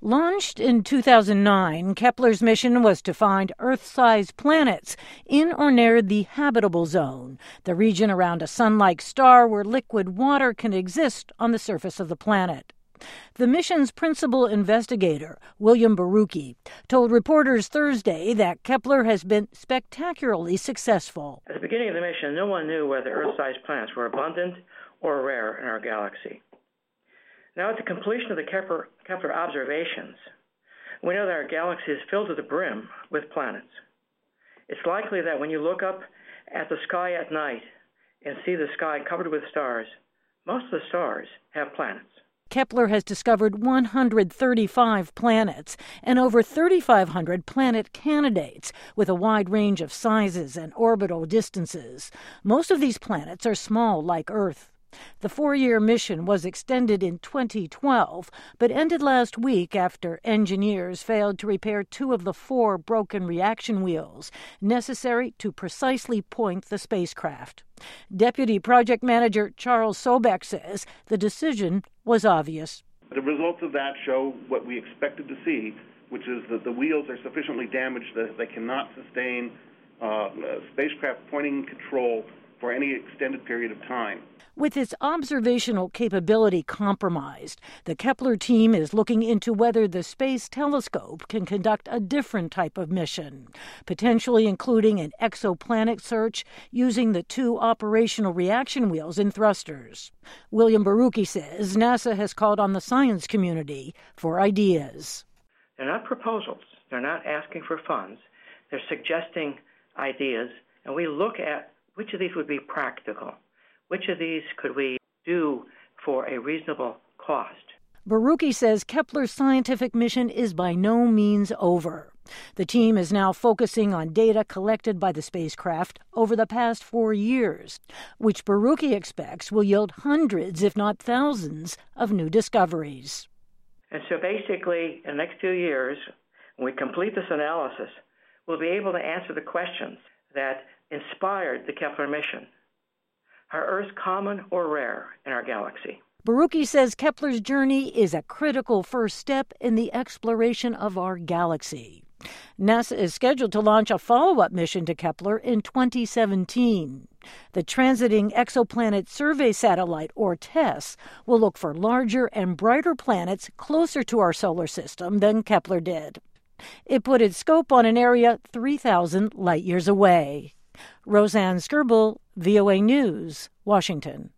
Launched in 2009, Kepler's mission was to find Earth-sized planets in or near the habitable zone, the region around a sun-like star where liquid water can exist on the surface of the planet. The mission's principal investigator, William Borucki, told reporters Thursday that Kepler has been spectacularly successful. At the beginning of the mission, no one knew whether Earth-sized planets were abundant or rare in our galaxy. Now, at the completion of the Kepler observations, we know that our galaxy is filled to the brim with planets. It's likely that when you look up at the sky at night and see the sky covered with stars, most of the stars have planets. Kepler has discovered 135 planets and over 3,500 planet candidates with a wide range of sizes and orbital distances. Most of these planets are small, like Earth. The 4-year mission was extended in 2012, but ended last week after engineers failed to repair 2 of the 4 broken reaction wheels necessary to precisely point the spacecraft. Deputy Project Manager Charles Sobek says the decision was obvious. The results of that show what we expected to see, which is that the wheels are sufficiently damaged that they cannot sustain spacecraft pointing control for any extended period of time. With its observational capability compromised, the Kepler team is looking into whether the Space Telescope can conduct a different type of mission, potentially including an exoplanet search using the 2 operational reaction wheels and thrusters. William Borucki says NASA has called on the science community for ideas. They're not proposals. They're not asking for funds. They're suggesting ideas, and we look at which of these would be practical. Which of these could we do for a reasonable cost? Borucki says Kepler's scientific mission is by no means over. The team is now focusing on data collected by the spacecraft over the past 4 years, which Borucki expects will yield hundreds, if not thousands, of new discoveries. And so basically, in the next 2 years, when we complete this analysis, we'll be able to answer the questions that inspired the Kepler mission. Are Earths common or rare in our galaxy? Borucki says Kepler's journey is a critical first step in the exploration of our galaxy. NASA is scheduled to launch a follow-up mission to Kepler in 2017. The Transiting Exoplanet Survey Satellite, or TESS, will look for larger and brighter planets closer to our solar system than Kepler did. It put its scope on an area 3,000 light-years away. Roseanne Skirble, VOA News, Washington.